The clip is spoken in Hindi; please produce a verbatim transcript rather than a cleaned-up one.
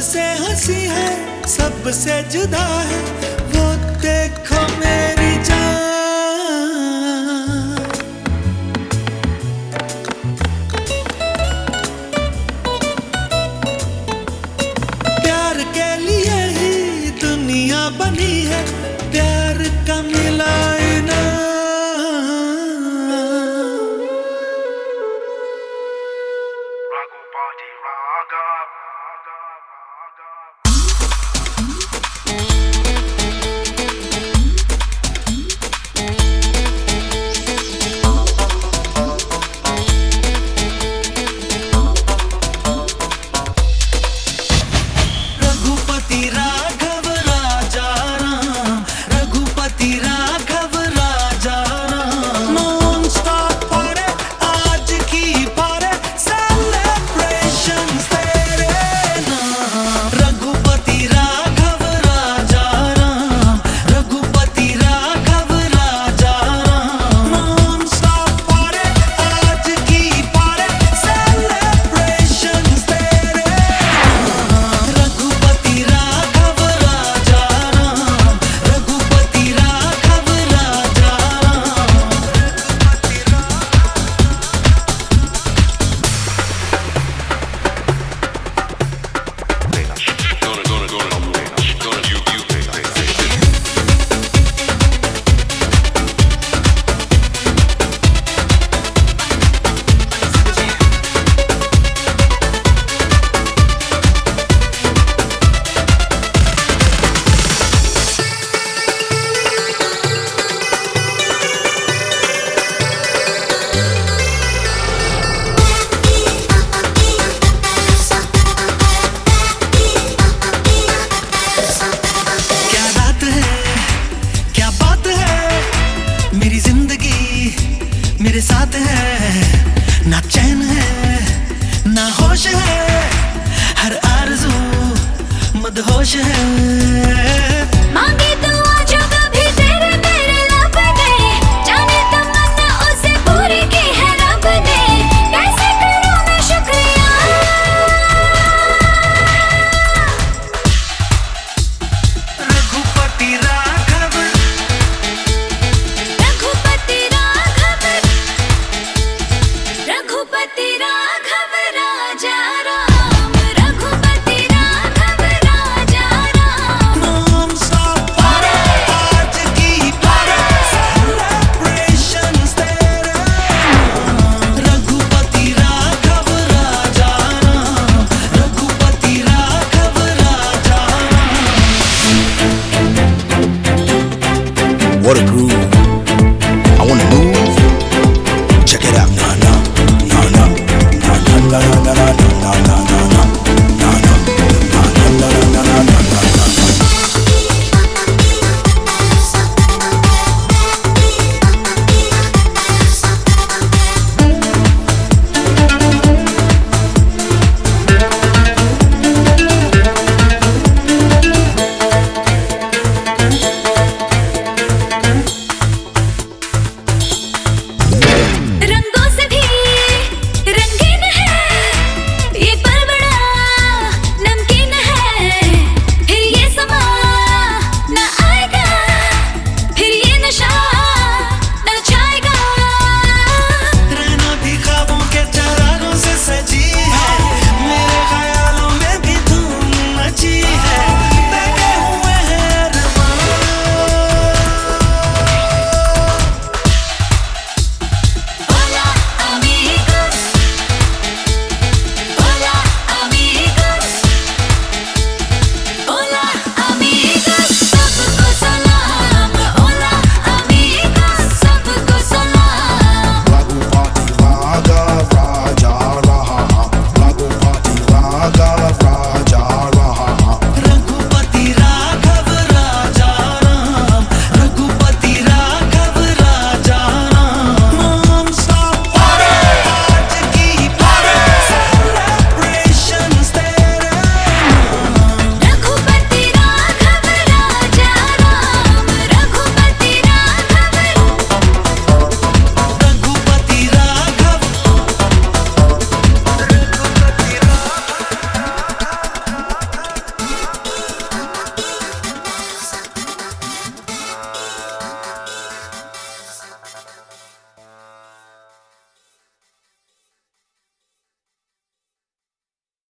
सबसे हंसी है, सबसे जुदा है, वो देखो मेरी जान। प्यार के लिए ही दुनिया बनी है, प्यार का मिला इनाम। मेरे साथ है, ना चैन है ना होश है, हर आरज़ू मदहोश है। मांगे तो आज कभी तेरे मेरे लब ने, जाने तमन्ना उसे पूरी की है रब ने, कैसे करूं मैं शुक्रिया। रघुपति राघव, रघुपति राघव, रघुपति राघव राजा राम, रघुपति राघव राजा राम। नॉन स्टॉप आज की सेलिब्रेशंस तेरे नाम। Raghupati Raghav Raja Ram, Raghupati Raghav Raja Ram. What a groove. I wanna move.